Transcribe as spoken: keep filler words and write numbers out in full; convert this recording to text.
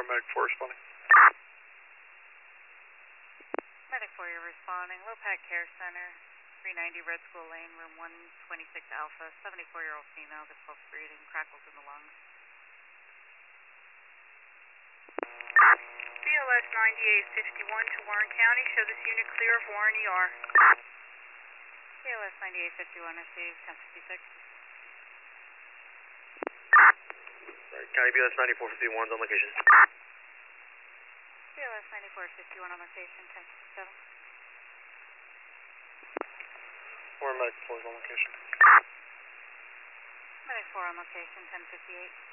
Medic four responding. Medic four, you're responding. Lopat Care Center, three ninety Red School Lane, room one twenty-six Alpha, seventy-four-year-old female, difficult breathing, crackles in the lungs. B L S ninety-eight fifty-one to Warren County, show this unit clear of Warren E R. B L S ninety-eight fifty-one received, ten fifty-six. Right, County B L S ninety-four fifty-one on location. B L S ninety-four fifty-one on location, ten fifty-seven. Warren Medic four is on location. Medic four on location, ten fifty-eight.